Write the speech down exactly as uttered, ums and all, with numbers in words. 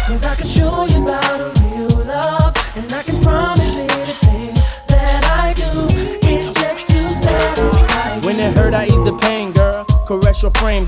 Cause I can show you about a real love, and I can promise anything that I do. It's just to satisfy you. When it hurt, I ease the pain, girl. Caress your frame.